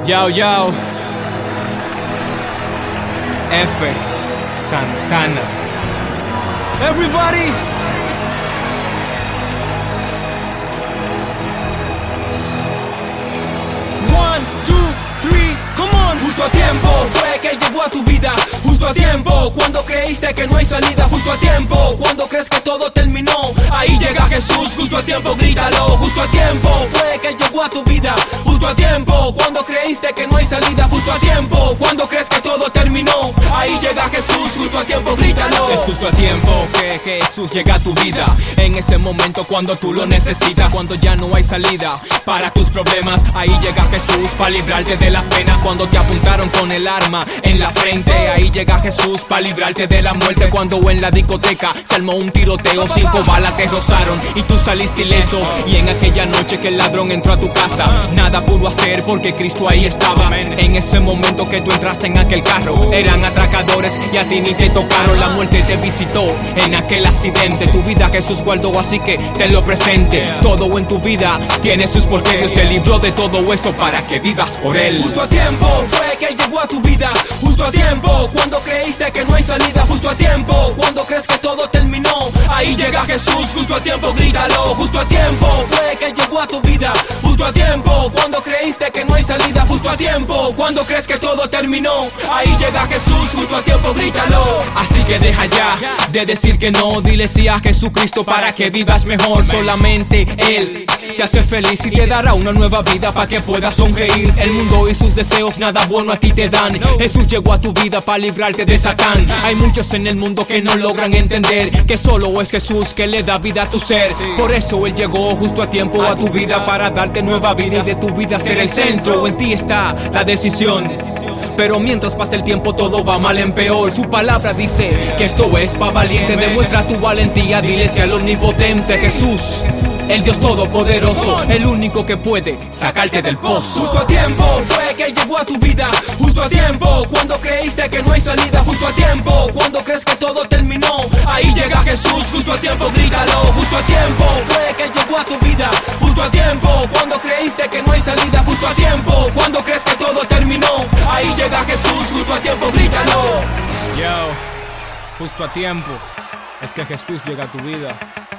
Yo, yo. F. Santana. Everybody. One, two, three, come on. Justo a tiempo fue que llegó a tu vida. Justo a tiempo cuando creíste que no hay salida. Justo a tiempo cuando crees que todo terminó. Ahí llega Jesús, justo a tiempo, grítalo. Justo a tiempo fue que llegó a tu vida. Justo a tiempo cuando creíste que no hay salida. Justo a tiempo cuando crees que todo terminó. Ahí llega Jesús, justo a tiempo, grítalo. Es justo a tiempo que Jesús llega a tu vida. En ese momento cuando tú lo necesitas, cuando ya no hay salida para tus problemas. Ahí llega Jesús para librarte de las penas. Cuando te apuntaron con el arma en la frente. Ahí llega Jesús para librarte de la muerte. Cuando en la discoteca se armó un tiroteo, 5 balas te rozaron y tú saliste ileso. Y en aquella noche que el ladrón entró a tu casa, nada pudo hacer porque Cristo ahí estaba. En ese momento que tú entraste en aquel carro, eran atracadores y a ti ni te tocaron. La muerte te visitó en aquel accidente. Tu vida Jesús guardó, así que te lo presente. Todo en tu vida tiene sus porqués. Dios te libró de todo eso para que vivas por Él. Justo a tiempo fue que Él llegó a tu vida. Justo a tiempo cuando creíste que no hay salida. Justo a tiempo cuando crees que todo terminó. Ahí llega Jesús, justo a tiempo, grítalo. Justo a tiempo fue que Él llegó a tu vida. Justo a tiempo cuando creíste que no hay salida. Justo a tiempo cuando crees que todo terminó. Ahí llega Jesús, justo a tiempo, grítalo. Así que deja ya de decir que no. Dile sí a Jesucristo para que vivas mejor. Solamente Él te hace feliz y te dará una nueva vida para que puedas sonreír. El mundo y sus deseos nada bueno a ti te dan. Jesús llegó a tu vida para librarte de Satán. Hay muchos en el mundo que no logran entender que solo es Jesús que le da vida a tu ser. Por eso Él llegó justo a tiempo a tu vida para darte nueva vida y de tu vida ser el centro. En ti está la decisión. Pero mientras pasa el tiempo todo va mal en peor. Su palabra dice que esto es pa' valiente. Demuestra tu valentía, dile si al omnipotente Jesús, el Dios todopoderoso, el único que puede sacarte del pozo. Justo a tiempo fue que Él llegó a tu vida. Justo a tiempo cuando creíste que no hay salida. Justo a tiempo cuando crees que todo terminó. Ahí llega Jesús, justo a tiempo, grítalo. Justo a tiempo fue que Él llegó a tu vida. Justo a tiempo cuando creíste que no hay salida. Justo a tiempo cuando crees que todo terminó. Ahí llega Jesús, justo a tiempo, grítalo. Yo, justo a tiempo es que Jesús llega a tu vida.